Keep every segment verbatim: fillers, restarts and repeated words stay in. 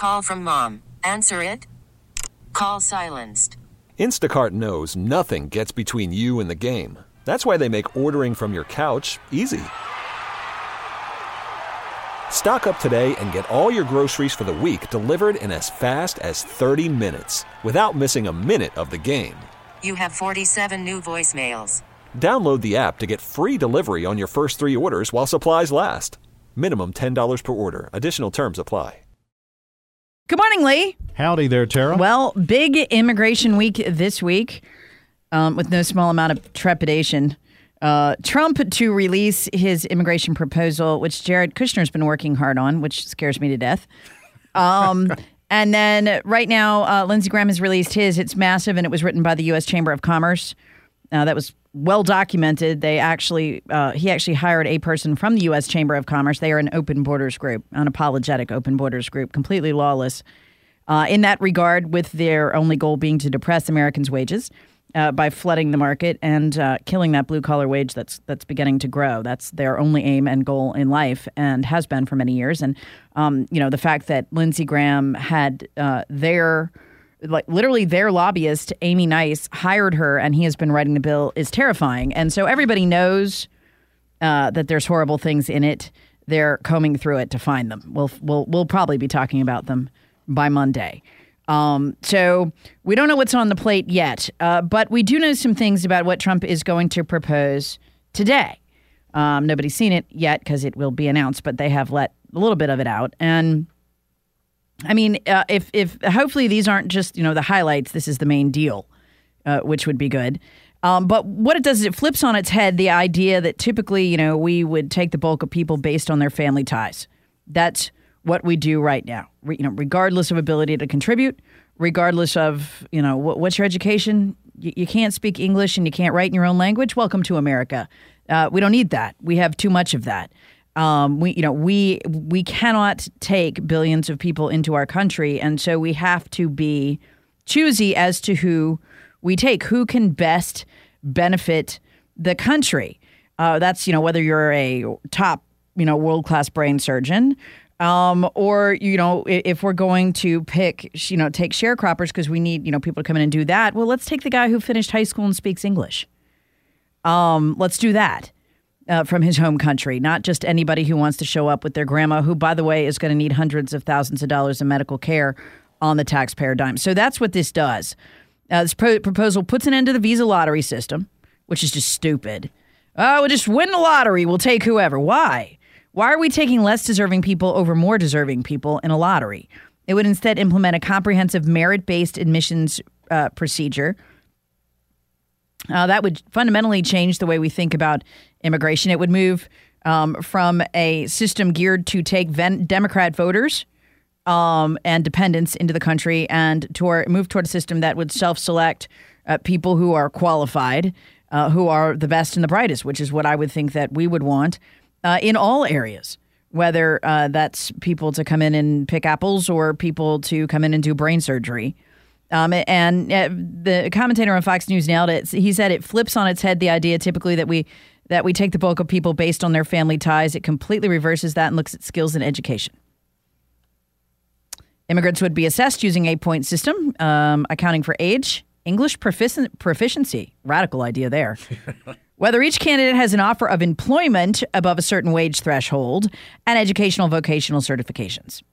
Call from mom. Answer it. Call silenced. Instacart knows nothing gets between you and the game. That's why they make ordering from your couch easy. Stock up today and get all your groceries for the week delivered in as fast as thirty minutes without missing a minute of the game. You have forty-seven new voicemails. Download the app to get free delivery on your first three orders while supplies last. Minimum ten dollars per order. Additional terms apply. Good morning, Lee. Howdy there, Tara. Well, big immigration week this week, um, with no small amount of trepidation. Uh, Trump to release his immigration proposal, which Jared Kushner's been working hard on, which scares me to death. Um, and then right now, uh, Lindsey Graham has released his. It's massive, and it was written by the U S Chamber of Commerce. Uh, that was well documented. They actually, uh, he actually hired a person from the U S Chamber of Commerce. They are an open borders group, unapologetic open borders group, completely lawless uh, in that regard, with their only goal being to depress Americans' wages uh, by flooding the market and uh, killing that blue collar wage that's that's beginning to grow. That's their only aim and goal in life, and has been for many years. And um, you know, the fact that Lindsey Graham had uh, their like literally their lobbyist, Amy Nice, hired her, and he has been writing the bill, is terrifying. And so everybody knows uh, that there's horrible things in it. They're combing through it to find them. We'll we'll we'll probably be talking about them by Monday. Um, so we don't know what's on the plate yet, uh, but we do know some things about what Trump is going to propose today. Um, nobody's seen it yet because it will be announced, but they have let a little bit of it out. And I mean, uh, if if hopefully these aren't just, you know, the highlights, this is the main deal, uh, which would be good. Um, but what it does is it flips on its head the idea that typically, you know, we would take the bulk of people based on their family ties. That's what we do right now, Re, you know, regardless of ability to contribute, regardless of, you know, what, what's your education? You, you can't speak English and you can't write in your own language. Welcome to America. Uh, we don't need that. We have too much of that. Um, we, you know, we we cannot take billions of people into our country, and so we have to be choosy as to who we take, who can best benefit the country. Uh, that's, you know, whether you're a top, you know, world-class brain surgeon, um, or, you know, if we're going to pick, you know, take sharecroppers because we need, you know, people to come in and do that. Well, let's take the guy who finished high school and speaks English. Um, let's do that. Uh, from his home country, not just anybody who wants to show up with their grandma, who, by the way, is going to need hundreds of thousands of dollars in medical care on the taxpayer dime. So that's what this does. Uh, this pro- proposal puts an end to the visa lottery system, which is just stupid. Oh, we'll just win the lottery. We'll take whoever. Why? Why are we taking less deserving people over more deserving people in a lottery? It would instead implement a comprehensive merit-based admissions uh, procedure. Uh, that would fundamentally change the way we think about immigration. It would move um, from a system geared to take ven- Democrat voters um, and dependents into the country, and toward, move toward a system that would self-select uh, people who are qualified, uh, who are the best and the brightest, which is what I would think that we would want uh, in all areas, whether uh, that's people to come in and pick apples or people to come in and do brain surgery. Um, and uh, the commentator on Fox News nailed it. He said it flips on its head the idea typically that we that we take the bulk of people based on their family ties. It completely reverses that and looks at skills and education. Immigrants would be assessed using a point system, um, accounting for age, English profici- proficiency. Radical idea there. Whether each candidate has an offer of employment above a certain wage threshold, and educational vocational certifications.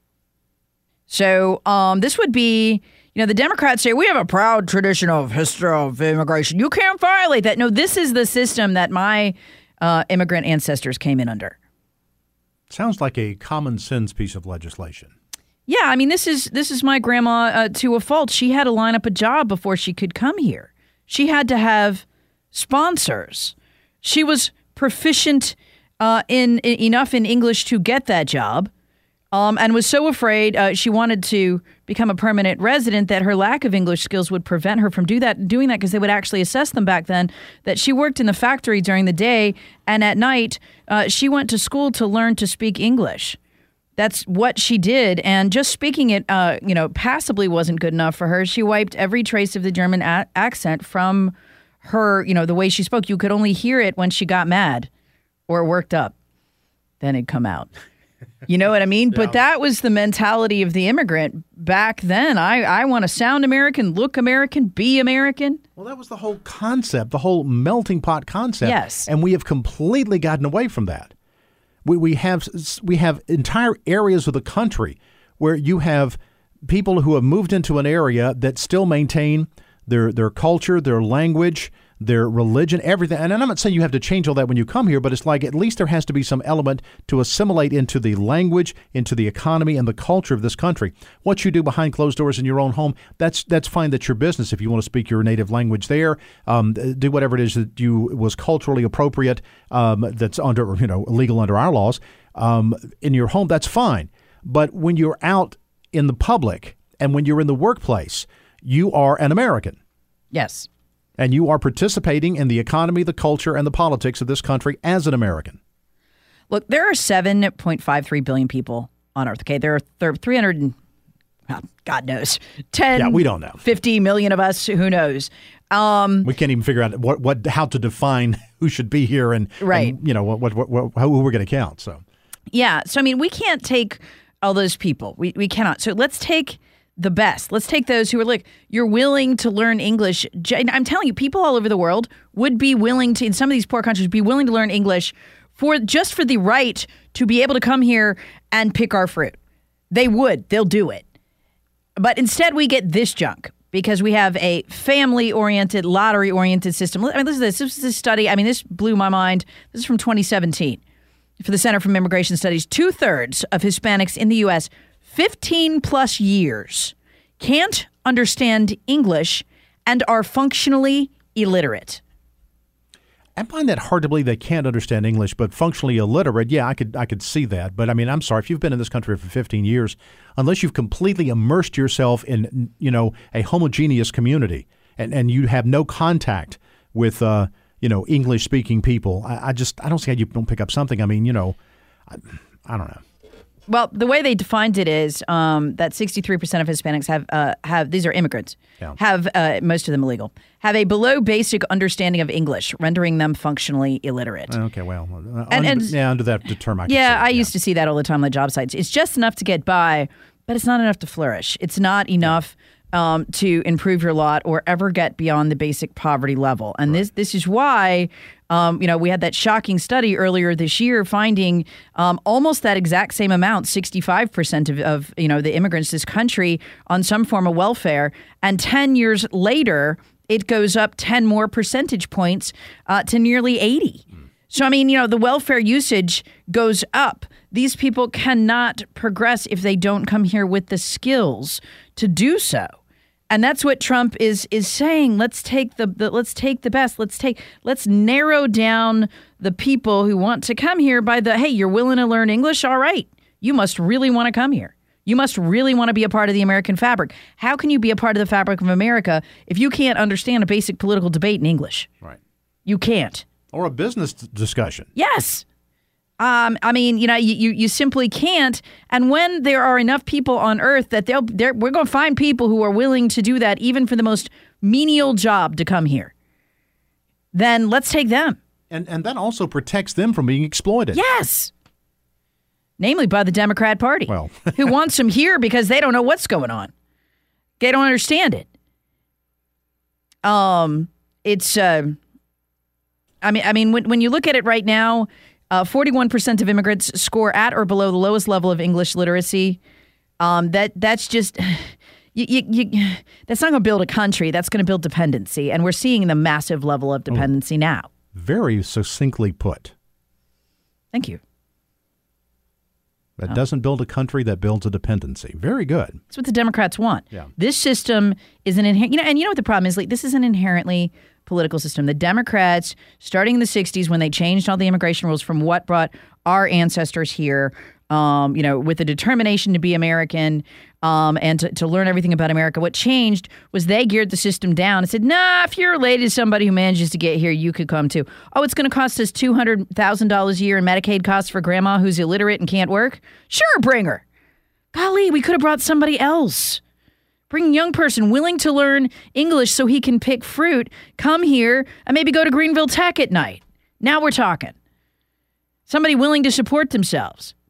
So um, this would be... You know, the Democrats say, we have a proud tradition of history of immigration. You can't violate that. No, this is the system that my uh, immigrant ancestors came in under. Sounds like a common sense piece of legislation. Yeah, I mean, this is this is my grandma uh, to a fault. She had to line up a job before she could come here. She had to have sponsors. She was proficient uh, in, in enough in English to get that job. Um, and was so afraid uh, she wanted to become a permanent resident that her lack of English skills would prevent her from do that, doing that because they would actually assess them back then, that she worked in the factory during the day, and at night uh, she went to school to learn to speak English. That's what she did, and just speaking it, uh, you know, passably wasn't good enough for her. She wiped every trace of the German a- accent from her, you know, the way she spoke. You could only hear it when she got mad or worked up. Then it'd come out. You know what I mean? But that was the mentality of the immigrant back then. I, I want to sound American, look American, be American. Well, that was the whole concept, the whole melting pot concept. Yes. And we have completely gotten away from that. We we have we have entire areas of the country where you have people who have moved into an area that still maintain their their culture, their language, their religion, everything. And I'm not saying you have to change all that when you come here, but it's like at least there has to be some element to assimilate into the language, into the economy, and the culture of this country. What you do behind closed doors in your own home, that's that's fine. That's your business. If you want to speak your native language there, um, do whatever it is that you was culturally appropriate, um, that's under, you know, legal under our laws, um, in your home, that's fine. But when you're out in the public and when you're in the workplace, you are an American. Yes. And you are participating in the economy, the culture, and the politics of this country as an American. Look, there are seven point five three billion people on Earth. Okay, there are, there are three hundred, well, God knows, ten, yeah, we don't know. fifty million of us. Who knows? Um, we can't even figure out what, what how to define who should be here and, right. and you know, what, what, what, what, who we're going to count. So, yeah. So, I mean, we can't take all those people. We we cannot. So let's take the best. Let's take those who are like, you're willing to learn English. I'm telling you, people all over the world would be willing to, in some of these poor countries, be willing to learn English for just for the right to be able to come here and pick our fruit. They would. They'll do it. But instead, we get this junk because we have a family-oriented, lottery-oriented system. I mean, listen to this. This is a study. I mean, this blew my mind. This is from twenty seventeen. For the Center for Immigration Studies, two-thirds of Hispanics in the U S fifteen plus years can't understand English and are functionally illiterate. I find that hard to believe they can't understand English, but functionally illiterate. Yeah, I could I could see that. But I mean, I'm sorry, if you've been in this country for fifteen years, unless you've completely immersed yourself in, you know, a homogeneous community and, and you have no contact with, uh, you know, English speaking people, I, I just I don't see how you don't pick up something. I mean, you know, I, I don't know. Well, the way they defined it is um, that sixty-three percent of Hispanics have uh, have these are immigrants, yeah. have uh, most of them illegal, have a below basic understanding of English, rendering them functionally illiterate. Okay, well, uh, and, under, and, yeah, under that term, I can yeah, see I it, used yeah. to see that all the time on the job sites. It's just enough to get by, but it's not enough to flourish. It's not enough um, to improve your lot or ever get beyond the basic poverty level. And right. this this is why. Um, you know, we had that shocking study earlier this year finding um, almost that exact same amount, sixty-five percent of, of, you know, the immigrants in this country on some form of welfare. And ten years later, it goes up ten more percentage points uh, to nearly eighty. Mm. So, I mean, you know, the welfare usage goes up. These people cannot progress if they don't come here with the skills to do so. And that's what Trump is is saying. Let's take the, the let's take the best. Let's take let's narrow down the people who want to come here by the, hey, you're willing to learn English? All right. You must really want to come here. You must really want to be a part of the American fabric. How can you be a part of the fabric of America if you can't understand a basic political debate in English? Right. You can't. Or a business discussion. Yes. Um, I mean, you know, you, you, you simply can't. And when there are enough people on Earth that they'll, they're, we're going to find people who are willing to do that, even for the most menial job to come here, then let's take them. And and that also protects them from being exploited. Yes. Namely by the Democrat Party, well. who wants them here because they don't know what's going on. They don't understand it. Um, it's, uh, I mean, I mean, when when you look at it right now, Uh, forty-one percent of immigrants score at or below the lowest level of English literacy. Um, that that's just you, you, you, that's not going to build a country. That's going to build dependency, and we're seeing the massive level of dependency oh, now. Very succinctly put. Thank you. That oh. doesn't build a country. That builds a dependency. Very good. That's what the Democrats want. Yeah. This system is an inherent. You know, and you know what the problem is? Like, this is an inherently political system. The Democrats, starting in the sixties when they changed all the immigration rules from what brought our ancestors here, um, you know, with the determination to be American um, and to, to learn everything about America, what changed was they geared the system down and said, nah, if you're related to somebody who manages to get here, you could come too. Oh, it's going to cost us two hundred thousand dollars a year in Medicaid costs for grandma who's illiterate and can't work? Sure, bring her. Golly, we could have brought somebody else. Bring a young person willing to learn English so he can pick fruit, come here, and maybe go to Greenville Tech at night. Now we're talking. Somebody willing to support themselves.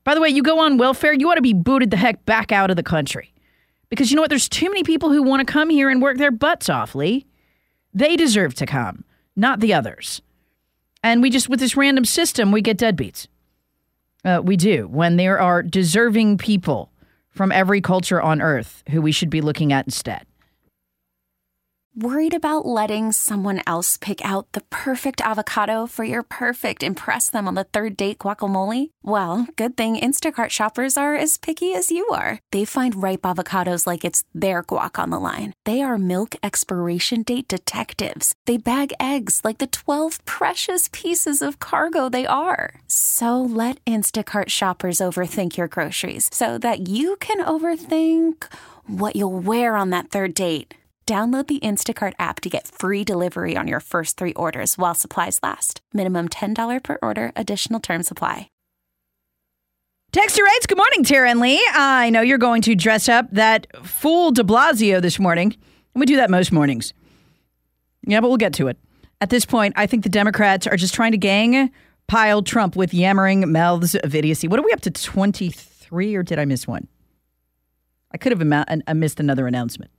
By the way, you go on welfare, you ought to be booted the heck back out of the country. Because you know what? There's too many people who want to come here and work their butts off, Lee. They deserve to come, not the others. And we just, with this random system, we get deadbeats. Uh, we do. When there are deserving people from every culture on earth who we should be looking at instead. Worried about letting someone else pick out the perfect avocado for your perfect impress them on the third date guacamole? Well, good thing Instacart shoppers are as picky as you are. They find ripe avocados like it's their guac on the line. They are milk expiration date detectives. They bag eggs like the twelve precious pieces of cargo they are. So let Instacart shoppers overthink your groceries so that you can overthink what you'll wear on that third date. Download the Instacart app to get free delivery on your first three orders while supplies last. Minimum ten dollars per order. Additional terms apply. Texter writes, good morning, Tara and Lee. I know you're going to dress up that fool de Blasio this morning. And we do that most mornings. Yeah, but we'll get to it. At this point, I think the Democrats are just trying to gang pile Trump with yammering mouths of idiocy. What are we up to, twenty-three, or did I miss one? I could have ama- I missed another announcement.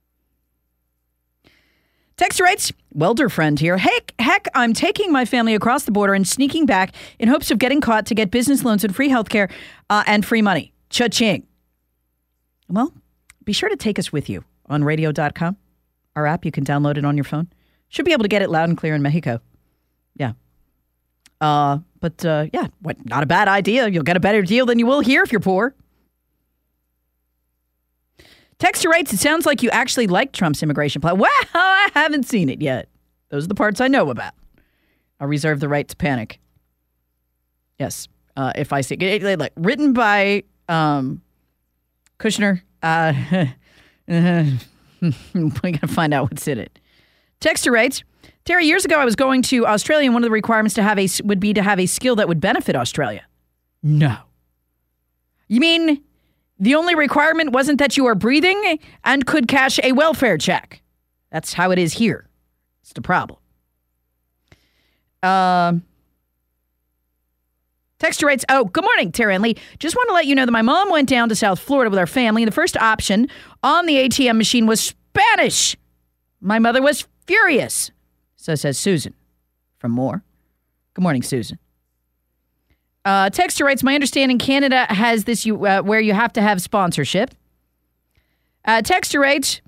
Texter writes, welder friend here. Heck, heck, I'm taking my family across the border and sneaking back in hopes of getting caught to get business loans and free healthcare uh, and free money. Cha-ching. Well, be sure to take us with you on radio dot com. Our app, you can download it on your phone. Should be able to get it loud and clear in Mexico. Yeah. Uh, but, uh, yeah, what? Not a bad idea. You'll get a better deal than you will here if you're poor. Texter writes, it sounds like you actually like Trump's immigration plan. Well, I haven't seen it yet. Those are the parts I know about. I reserve the right to panic. Yes, uh, if I see it. Like, written by um, Kushner. Uh, we got to find out what's in it. Texter writes, Terry, years ago I was going to Australia, and one of the requirements to have a would be to have a skill that would benefit Australia. No. You mean the only requirement wasn't that you are breathing and could cash a welfare check? That's how it is here. It's the problem. Um, Texter writes, oh, good morning, Tara and Lee. Just want to let you know that my mom went down to South Florida with our family, and the first option on the A T M machine was Spanish. My mother was furious. So says Susan from Moore. Good morning, Susan. Uh, Texter writes, my understanding Canada has this you, uh, where you have to have sponsorship. Uh, Texter writes,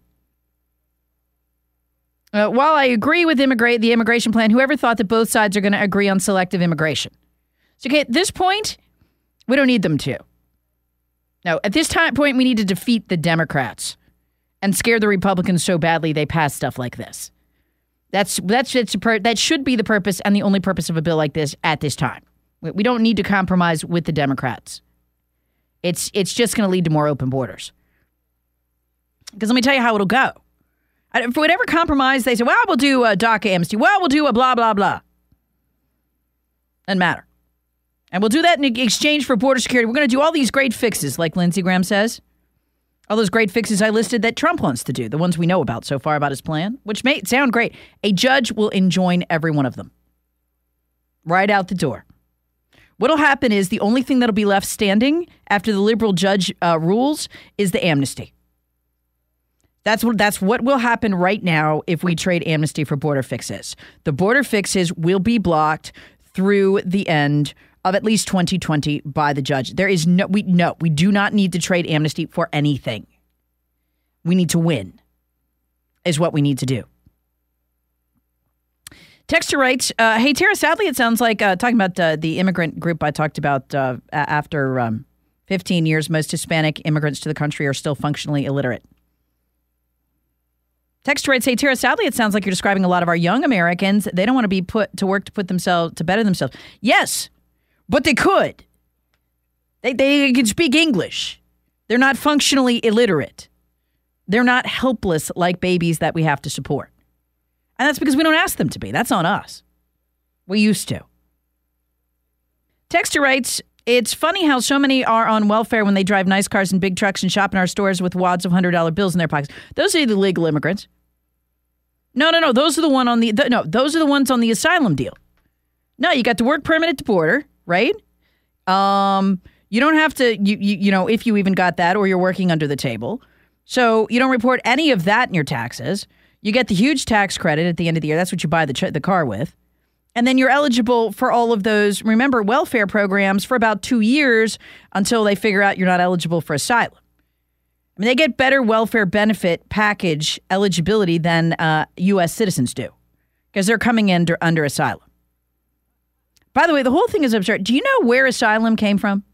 uh, while I agree with immigrate the immigration plan, whoever thought that both sides are going to agree on selective immigration? So, okay, at this point, we don't need them to. No, at this time point, we need to defeat the Democrats and scare the Republicans so badly they pass stuff like this. That's that's it's a per- that should be the purpose and the only purpose of a bill like this at this time. We don't need to compromise with the Democrats. It's it's just going to lead to more open borders. Because let me tell you how it'll go. For whatever compromise they say, well, we'll do a DACA amnesty. Well, we'll do a blah, blah, blah. Doesn't matter. And we'll do that in exchange for border security. We're going to do all these great fixes, like Lindsey Graham says. All those great fixes I listed that Trump wants to do, the ones we know about so far about his plan, which may sound great. A judge will enjoin every one of them. Right out the door. What'll happen is the only thing that'll be left standing after the liberal judge uh, rules is the amnesty. That's what that's what will happen right now if we trade amnesty for border fixes. The border fixes will be blocked through the end of at least twenty twenty by the judge. There is no we no we do not need to trade amnesty for anything. We need to win. Is what we need to do. Texter writes, uh, hey, Tara, sadly, it sounds like, uh, talking about uh, the immigrant group I talked about uh, after um, fifteen years, most Hispanic immigrants to the country are still functionally illiterate. Texter writes, hey, Tara, sadly, it sounds like you're describing a lot of our young Americans. They don't want to be put to work to put themselves, to better themselves. Yes, but they could. They, they can speak English. They're not functionally illiterate. They're not helpless like babies that we have to support. And that's because we don't ask them to be. That's on us. We used to. Texter writes, it's funny how so many are on welfare when they drive nice cars and big trucks and shop in our stores with wads of one hundred dollar bills in their pockets. Those are the legal immigrants. No, no, no. Those are the one on the, the no, those are the ones on the asylum deal. No, you got the work permit at the border, right? Um, You don't have to, you, you, you know, if you even got that or you're working under the table. So you don't report any of that in your taxes. You get the huge tax credit at the end of the year. That's what you buy the, the car with. And then you're eligible for all of those, remember, welfare programs for about two years until they figure out you're not eligible for asylum. I mean, they get better welfare benefit package eligibility than uh, U S citizens do because they're coming in under, under asylum. By the way, the whole thing is absurd. Do you know where asylum came from?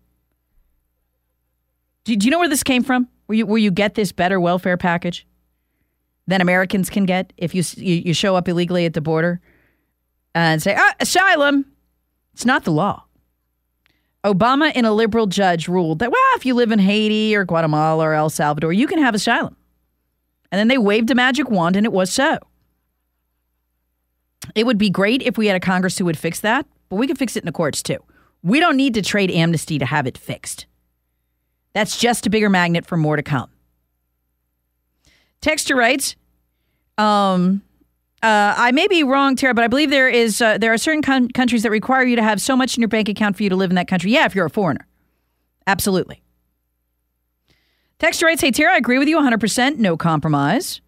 Do, do you know where this came from? Where you, where you get this better welfare package than Americans can get if you, you, you show up illegally at the border and say, ah, asylum. It's not the law. Obama and a liberal judge ruled that, well, if you live in Haiti or Guatemala or El Salvador, you can have asylum. And then they waved a magic wand and it was so. It would be great if we had a Congress who would fix that, but we can fix it in the courts too. We don't need to trade amnesty to have it fixed. That's just a bigger magnet for more to come. Texter writes, um... Uh, I may be wrong, Tara, but I believe there is uh, there are certain con- countries that require you to have so much in your bank account for you to live in that country. Yeah, if you're a foreigner. Absolutely. Texter writes, hey, Tara, I agree with you one hundred percent. No compromise.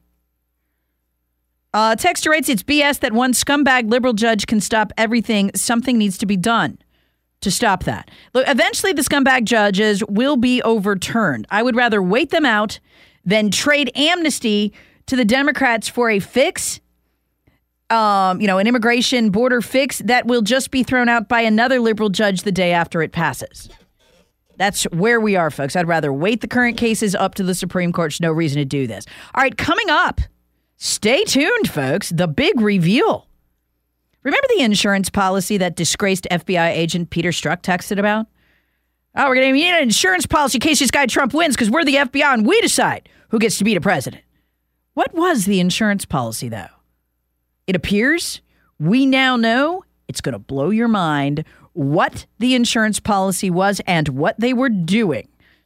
Uh, Texter writes, it's B S that one scumbag liberal judge can stop everything. Something needs to be done to stop that. Look, eventually the scumbag judges will be overturned. I would rather wait them out than trade amnesty to the Democrats for a fix. Um, you know, an immigration border fix that will just be thrown out by another liberal judge the day after it passes. That's where we are, folks. I'd rather wait the current cases up to the Supreme Court. There's no reason to do this. All right, coming up, stay tuned, folks. The big reveal. Remember the insurance policy that disgraced F B I agent Peter Strzok texted about? Oh, we're going to need an insurance policy in case this guy Trump wins because we're the F B I and we decide who gets to be the president. What was the insurance policy, though? It appears we now know it's going to blow your mind what the insurance policy was and what they were doing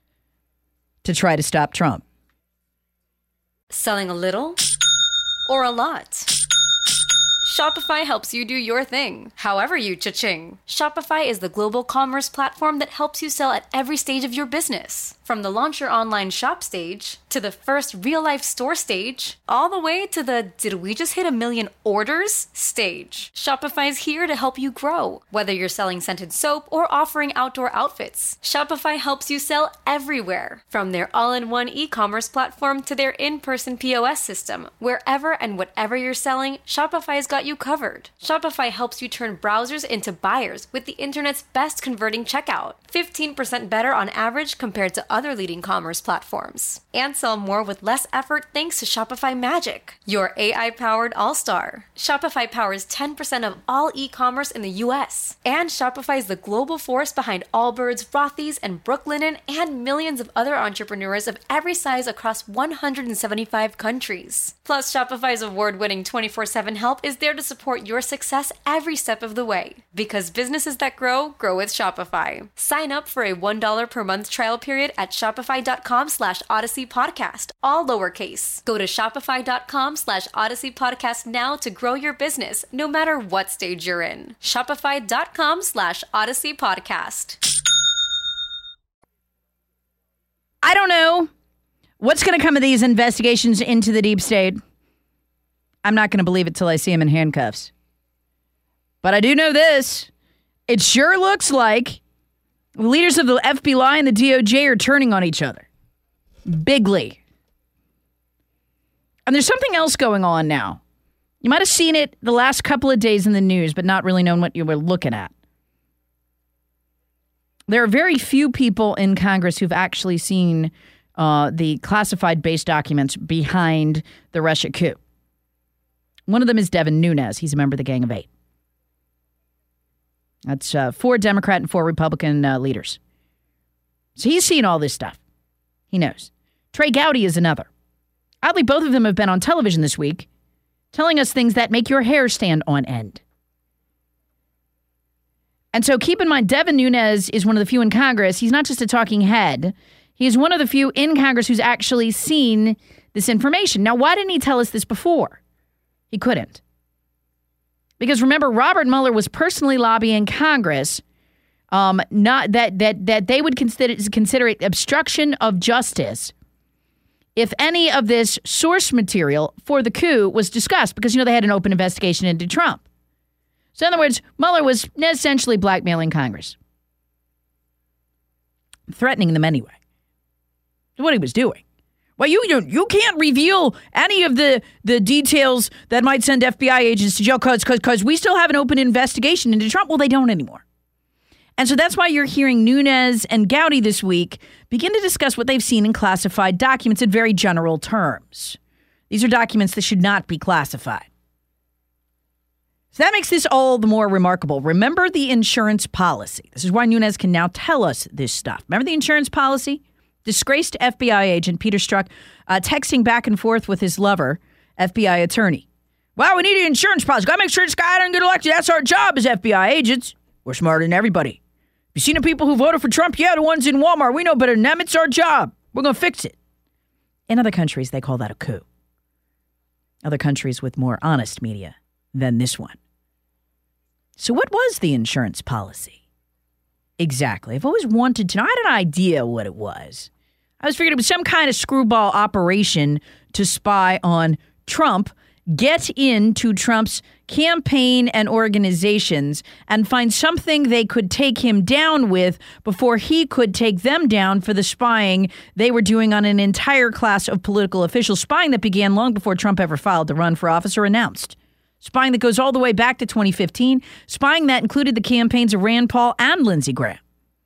to try to stop Trump. Selling a little or a lot? Shopify helps you do your thing, however you cha-ching. Shopify is the global commerce platform that helps you sell at every stage of your business. From the launch your online shop stage, to the first real-life store stage, all the way to the did we just hit a million orders stage. Shopify is here to help you grow. Whether you're selling scented soap or offering outdoor outfits, Shopify helps you sell everywhere. From their all-in-one e-commerce platform to their in-person P O S system, wherever and whatever you're selling, Shopify's got you covered. Shopify helps you turn browsers into buyers with the internet's best converting checkout. fifteen percent better on average compared to other leading commerce platforms. And sell more with less effort thanks to Shopify Magic, your A I-powered all-star. Shopify powers ten percent of all e-commerce in the U S. And Shopify is the global force behind Allbirds, Rothy's, and Brooklinen, and millions of other entrepreneurs of every size across one hundred seventy-five countries. Plus, Shopify's award-winning twenty-four seven help is there to support your success every step of the way. Because businesses that grow, grow with Shopify. Sign up for a one dollar per month trial period at shopify.com slash Odyssey Podcast, all lowercase. Go to shopify.com slash Odyssey Podcast now to grow your business, no matter what stage you're in. Shopify.com slash Odyssey Podcast. I don't know what's going to come of these investigations into the deep state. I'm not going to believe it till I see him in handcuffs. But I do know this. It sure looks like the leaders of the F B I and the D O J are turning on each other. Bigly. And there's something else going on now. You might have seen it the last couple of days in the news, but not really known what you were looking at. There are very few people in Congress who've actually seen uh, the classified base documents behind the Russia coup. One of them is Devin Nunes. He's a member of the Gang of Eight. That's uh, four Democrat and four Republican uh, leaders. So he's seen all this stuff. He knows. Trey Gowdy is another. Oddly, both of them have been on television this week telling us things that make your hair stand on end. And so keep in mind, Devin Nunes is one of the few in Congress. He's not just a talking head. He's one of the few in Congress who's actually seen this information. Now, why didn't he tell us this before? He couldn't. Because remember, Robert Mueller was personally lobbying Congress um, not that that that they would consider consider it obstruction of justice if any of this source material for the coup was discussed, because, you know, they had an open investigation into Trump. So in other words, Mueller was essentially blackmailing Congress, threatening them anyway. That's what he was doing. Well, you you, you can't reveal any of the, the details that might send F B I agents to jail because because we still have an open investigation into Trump. Well, they don't anymore. And so that's why you're hearing Nunes and Gowdy this week begin to discuss what they've seen in classified documents in very general terms. These are documents that should not be classified. So that makes this all the more remarkable. Remember the insurance policy. This is why Nunes can now tell us this stuff. Remember the insurance policy? Disgraced F B I agent Peter Strzok uh, texting back and forth with his lover, F B I attorney. Well, we need an insurance policy. Got to make sure this guy doesn't get elected. That's our job as F B I agents. We're smarter than everybody. You seen the people who voted for Trump? Yeah, the ones in Walmart. We know better than them. It's our job. We're going to fix it. In other countries, they call that a coup. Other countries with more honest media than this one. So what was the insurance policy? Exactly. I've always wanted to know. I had an idea what it was. I was figuring it was some kind of screwball operation to spy on Trump, get into Trump's campaign and organizations, and find something they could take him down with before he could take them down for the spying they were doing on an entire class of political officials, spying that began long before Trump ever filed to run for office or announced. Spying that goes all the way back to twenty fifteen, spying that included the campaigns of Rand Paul and Lindsey Graham.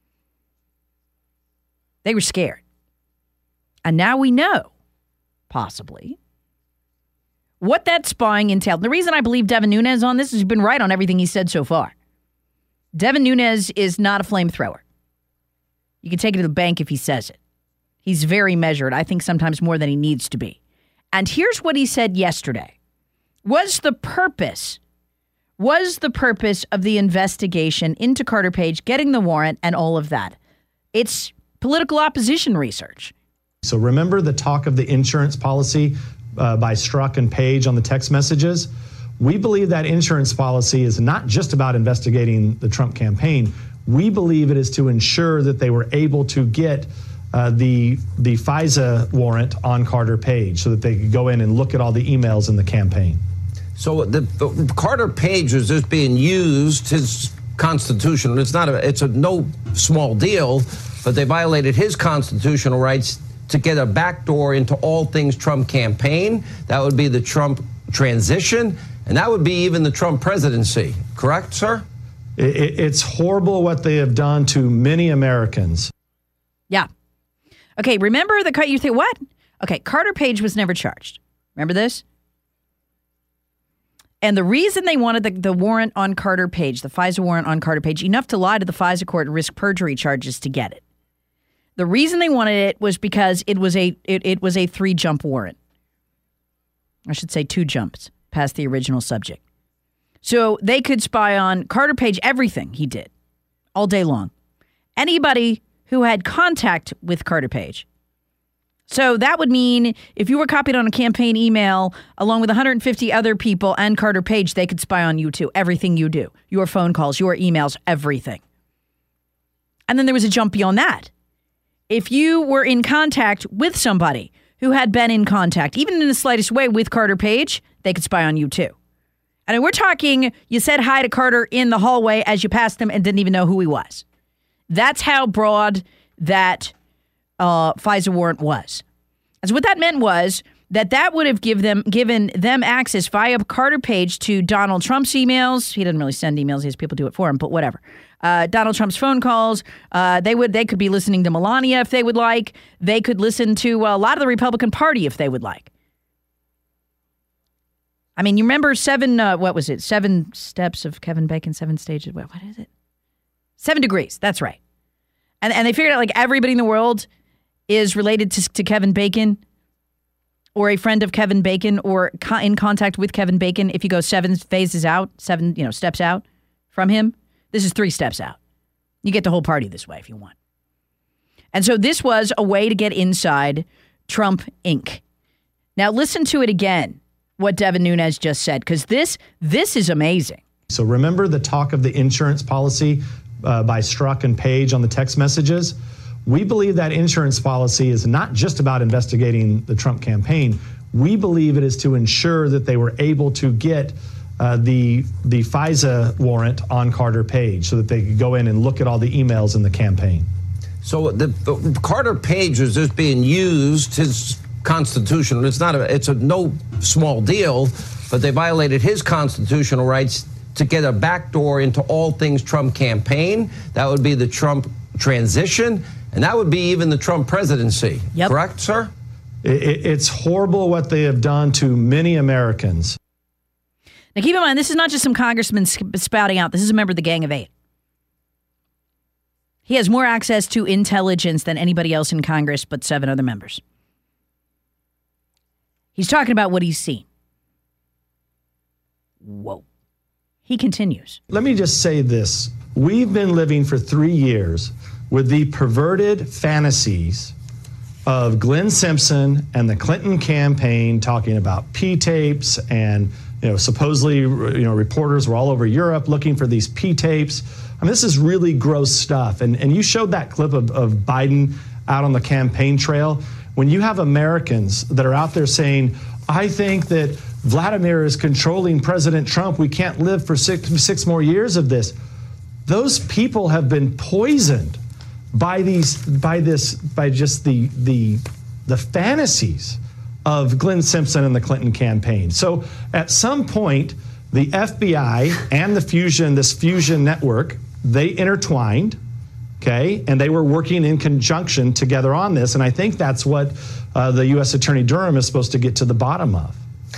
They were scared. And now we know, possibly, what that spying entailed. The reason I believe Devin Nunes on this is he's been right on everything he said so far. Devin Nunes is not a flamethrower. You can take it to the bank if he says it. He's very measured, I think sometimes more than he needs to be. And here's what he said yesterday. Was the purpose, was the purpose of the investigation into Carter Page, getting the warrant and all of that? It's political opposition research. So remember the talk of the insurance policy uh, by Strzok and Page on the text messages? We believe that insurance policy is not just about investigating the Trump campaign. We believe it is to ensure that they were able to get uh, the the FISA warrant on Carter Page so that they could go in and look at all the emails in the campaign. So the, the Carter Page was just being used, his constitutional, it's not a, it's a no small deal, but they violated his constitutional rights to get a backdoor into all things Trump campaign. That would be the Trump transition, and that would be even the Trump presidency. Correct, sir? It, it's horrible what they have done to many Americans. Yeah. Okay, remember the cut you think, what? Okay, Carter Page was never charged. Remember this? And the reason they wanted the, the warrant on Carter Page, the FISA warrant on Carter Page, enough to lie to the FISA court and risk perjury charges to get it. The reason they wanted it was because it was a it, it was a three-jump warrant. I should say two jumps past the original subject. So they could spy on Carter Page, everything he did, all day long. Anybody who had contact with Carter Page. So that would mean if you were copied on a campaign email along with one hundred fifty other people and Carter Page, they could spy on you too. Everything you do, your phone calls, your emails, everything. And then there was a jump beyond that. If you were in contact with somebody who had been in contact, even in the slightest way, with Carter Page, they could spy on you too. And we're talking, you said hi to Carter in the hallway as you passed him and didn't even know who he was. That's how broad that uh, FISA warrant was. And so what that meant was that that would have give them, given them access via Carter Page to Donald Trump's emails. He doesn't really send emails. He has people do it for him, but whatever. Uh, Donald Trump's phone calls. Uh, they would. They could be listening to Melania if they would like. They could listen to a lot of the Republican Party if they would like. I mean, you remember seven, uh, what was it? Seven steps of Kevin Bacon, seven stages. What, what is it? Seven degrees. That's right. And and they figured out like everybody in the world is related to, to Kevin Bacon or a friend of Kevin Bacon or co- in contact with Kevin Bacon. If you go seven phases out, seven, you know, steps out from him, this is three steps out. You get the whole party this way if you want. And so this was a way to get inside Trump Incorporated. Now listen to it again, what Devin Nunes just said, because this this is amazing. So remember the talk of the insurance policy uh, by Strzok and Page on the text messages. We believe that insurance policy is not just about investigating the Trump campaign. We believe it is to ensure that they were able to get uh, the the FISA warrant on Carter Page so that they could go in and look at all the emails in the campaign. So the, the Carter Page is just being used, his constitution. It's not a, it's a no small deal, but they violated his constitutional rights to get a backdoor into all things Trump campaign. That would be the Trump transition, and that would be even the Trump presidency. Yep. Correct, sir? It, it's horrible what they have done to many Americans. Now, keep in mind, this is not just some congressman spouting out. This is a member of the Gang of Eight. He has more access to intelligence than anybody else in Congress but seven other members. He's talking about what he's seen. Whoa. He continues. Let me just say this. We've been living for three years with the perverted fantasies of Glenn Simpson and the Clinton campaign talking about P-tapes, and you know, supposedly, you know, reporters were all over Europe looking for these P-tapes. I mean, this is really gross stuff. And and you showed that clip of, of Biden out on the campaign trail. When you have Americans that are out there saying, I think that Vladimir is controlling President Trump, we can't live for six, six more years of this. Those people have been poisoned by these, by this, by just the the the fantasies of Glenn Simpson and the Clinton campaign. So at some point, the F B I and the Fusion, this Fusion network, they intertwined, okay, and they were working in conjunction together on this. And I think that's what uh, the U S Attorney Durham is supposed to get to the bottom of.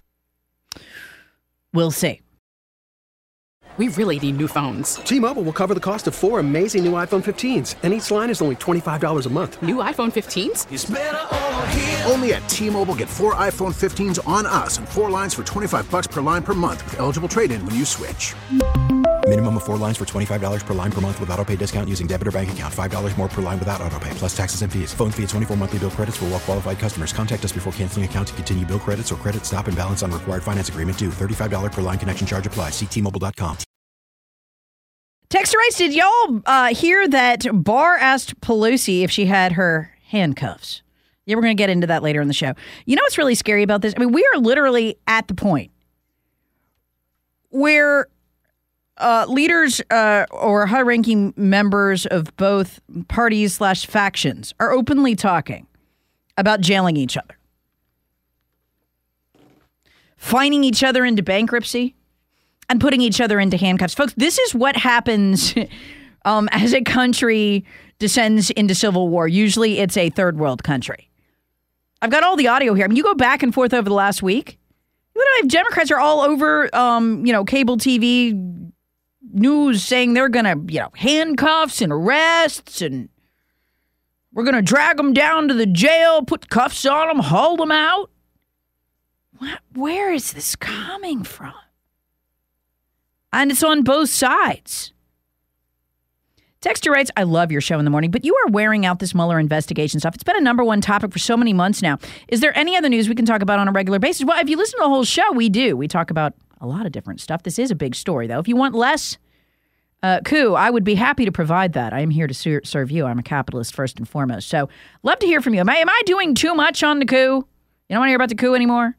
We'll see. We really need new phones. T-Mobile will cover the cost of four amazing new iPhone fifteens, and each line is only twenty-five dollars a month. New iPhone fifteens? It's better over here. Only at T-Mobile, get four iPhone fifteens on us and four lines for twenty-five bucks per line per month with eligible trade-in when you switch. Minimum of four lines for twenty-five dollars per line per month with autopay discount using debit or bank account. five dollars more per line without autopay, plus taxes and fees. Phone fee at twenty-four monthly bill credits for well-qualified customers. Contact us before canceling account to continue bill credits or credit stop and balance on required finance agreement due. thirty-five dollars per line connection charge applies. See T Mobile dot com. Texter Rice, did y'all uh, hear that Barr asked Pelosi if she had her handcuffs? Yeah, we're going to get into that later in the show. You know what's really scary about this? I mean, we are literally at the point where uh, leaders uh, or high-ranking members of both parties slash factions are openly talking about jailing each other, fining each other into bankruptcy, and putting each other into handcuffs. Folks, this is what happens um, as a country descends into civil war. Usually it's a third world country. I've got all the audio here. I mean, you go back and forth over the last week. Literally, Democrats are all over, um, you know, cable T V news saying they're going to, you know, handcuffs and arrests, and we're going to drag them down to the jail, put cuffs on them, haul them out. What, where is this coming from? And it's on both sides. Texter writes, I love your show in the morning, but you are wearing out this Mueller investigation stuff. It's been a number one topic for so many months now. Is there any other news we can talk about on a regular basis? Well, if you listen to the whole show, we do. We talk about a lot of different stuff. This is a big story, though. If you want less uh, coup, I would be happy to provide that. I am here to ser- serve you. I'm a capitalist first and foremost. So love to hear from you. Am I, am I doing too much on the coup? You don't want to hear about the coup anymore?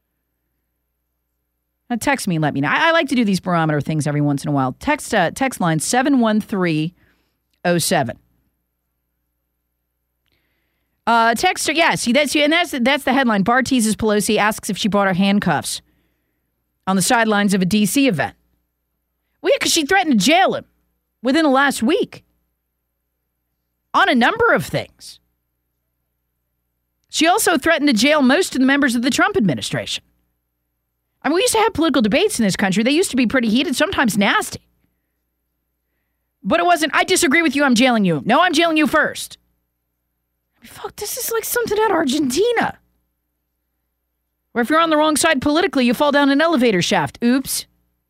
Now text me and let me know. I, I like to do these barometer things every once in a while. Text uh, text line seven one three oh seven. Uh, texter, yeah, see, that's, and that's, that's the headline. Barr teases Pelosi, asks if she brought her handcuffs on the sidelines of a D C event. Well, yeah, because she threatened to jail him within the last week on a number of things. She also threatened to jail most of the members of the Trump administration. I mean, we used to have political debates in this country. They used to be pretty heated, sometimes nasty. But it wasn't, I disagree with you, I'm jailing you. No, I'm jailing you first. I mean, fuck, this is like something at Argentina. Where if you're on the wrong side politically, you fall down an elevator shaft. Oops.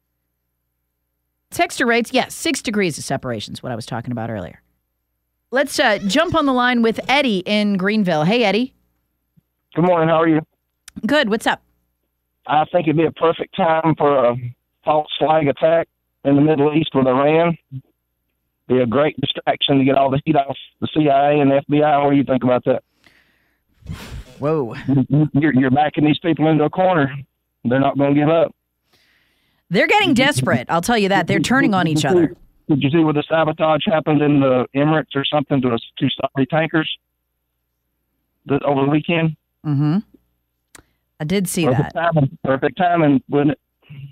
Texter rates, yes, six degrees of separation is what I was talking about earlier. Let's uh, jump on the line with Eddie in Greenville. Hey, Eddie. Good morning. How are you? Good. What's up? I think it'd be a perfect time for a false flag attack in the Middle East with Iran. be a great distraction to get all the heat off the C I A and the F B I. What do you think about that? Whoa. You're, you're backing these people into a corner. They're not going to give up. They're getting desperate. I'll tell you that. They're turning on each other. Did you see what the sabotage happened in the Emirates or something to two Saudi tankers the, over the weekend? Mm-hmm. I did see Perfect that. Timing. Perfect timing, wouldn't it?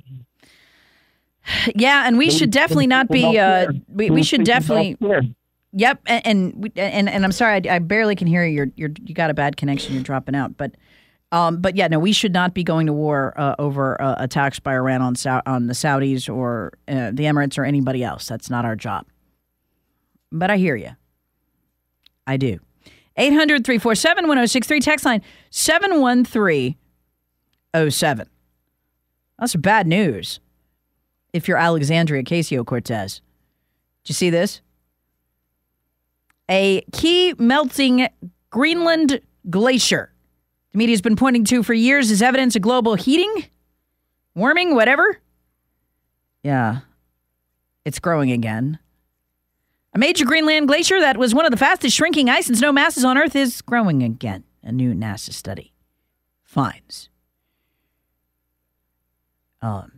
Yeah, and we should definitely not be. Uh, we we should definitely. Yep, and and and, and I'm sorry, I, I barely can hear you. You're, you're you got a bad connection. You're dropping out, but. Um, but yeah, no, we should not be going to war uh, over uh, attacks by Iran on Sa- on the Saudis or uh, the Emirates or anybody else. That's not our job. But I hear you. I do. eight hundred, three four seven, one oh six three, text line seven one three oh seven. That's bad news if you're Alexandria Ocasio-Cortez. Did you see this? A key melting Greenland glacier. The media's been pointing to for years as evidence of global heating, warming, whatever. Yeah, it's growing again. A major Greenland glacier that was one of the fastest shrinking ice and snow masses on Earth is growing again, a new NASA study finds. Um,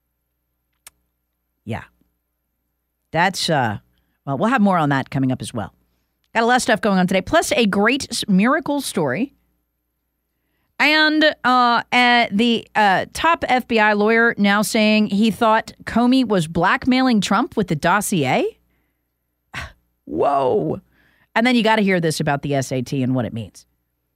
yeah. That's, uh, well, we'll have more on that coming up as well. Got a lot of stuff going on today, plus a great miracle story. And uh, uh, the uh, top F B I lawyer now saying he thought Comey was blackmailing Trump with the dossier. Whoa. And then you got to hear this about the S A T and what it means.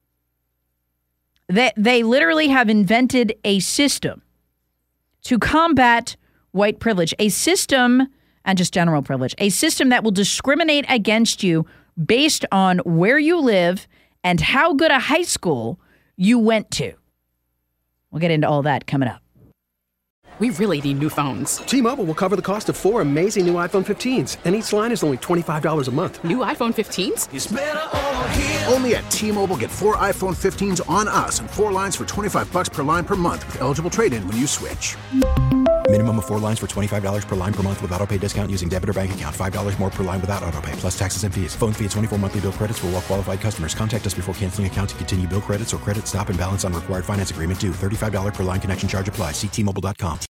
They, they literally have invented a system to combat white privilege, a system, and just general privilege, a system that will discriminate against you based on where you live and how good a high school you went to. We'll get into all that coming up. We really need new phones. T-Mobile will cover the cost of four amazing new iPhone fifteens, and each line is only twenty-five dollars a month. New iPhone fifteens? It's better over here. Only at T-Mobile, get four iPhone fifteens on us and four lines for twenty-five bucks per line per month with eligible trade-in when you switch. Minimum of four lines for twenty-five dollars per line per month with autopay discount using debit or bank account. five dollars more per line without autopay, plus taxes and fees. Phone fee at twenty-four monthly bill credits for well-qualified customers. Contact us before canceling account to continue bill credits or credit stop and balance on required finance agreement due. thirty-five dollars per line connection charge applies. See T Mobile dot com.